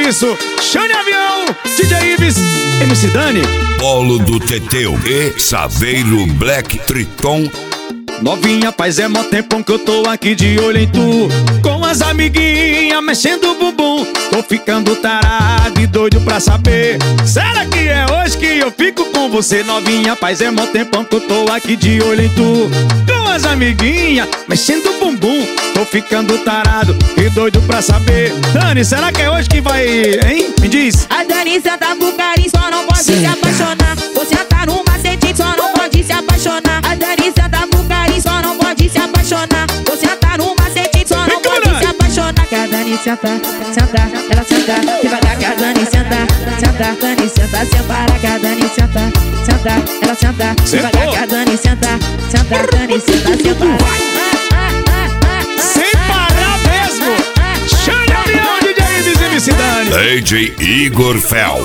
isso. Xande Avião, DJ Ives, MC Dani, Polo do Teteu e Saveiro Black Triton. novinha, faz mó tempão que eu tô aqui de olho em tu, com as amiguinhas mexendo o bumbum. Tô ficando tarado e doido pra saber, será que é hoje que eu fico com você? Novinha, faz mó tempão que eu tô aqui de olho em tu, com as amiguinhas mexendo o bumbum. Tô ficando tarado e doido pra saber, Dani, será que é hoje que vai, hein? Me diz. A Dani senta pro carinho, só não pode se apaixonar. Você tá no macete, só não pode se apaixonar. A Dani senta pro carinho, só não pode se apaixonar. Você tá no macete, só não pode se apaixonar. Que a Dani senta, senta, ela senta devagar. Que a Dani senta, senta, Dani senta, sem parar. Que a Dani senta, senta, ela senta devagar. Que a Dani senta, senta, Dani senta, sem parar. Sem parar mesmo. Xande Avião, DJ Ives, MC Dani, DJ Igor Fel.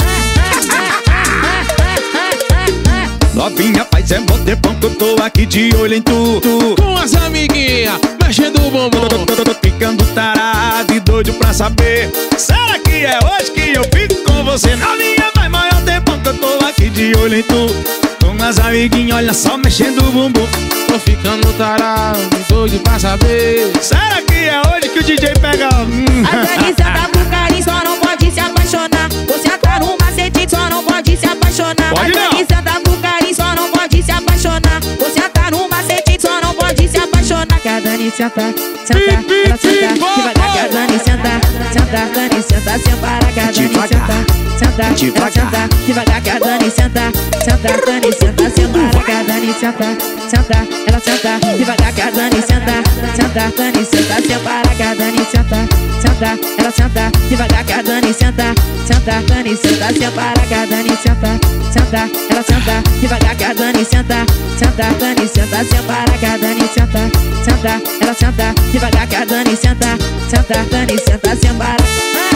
novinha, faz mó tempão que eu tô aqui de olho em tu, Com as amiguinhas, mexendo o bumbum. tô ficando tarado e doido pra saber, será que é hoje que eu fico com você? Novinha, faz maior tempão que eu tô aqui de olho em tu, com as amiguinhas, olha só, mexendo o bumbum. Tô ficando tarado, doido pra saber, será que é hoje que o DJ pega? A Dani senta pro carinho, só não pode se apaixonar. Você tá no macete, só não pode se apaixonar. Pode a Dani senta pro carinho, só não pode se apaixonar. Você tá no macete, só não pode se apaixonar. Que a Dani senta, senta, ela senta devagar. Que a Dani senta, senta, Dani senta sem parar. Que a Dani senta, senta, ela senta devagar. Que a Dani senta, senta, Dani senta sem parar. Que a Dani senta, senta, ela senta devagar. Que a Dani senta, senta, Dani senta sem parar. Que a Dani senta, senta, ela senta devagar. Que a Dani senta, senta, Dani senta sem parar. Que a Dani senta, senta, ela senta devagar. Que a Dani senta, senta, Dani senta sem parar. Que a Dani senta, senta, ela senta devagar. Que a Dani senta, senta, Dani senta sem parar.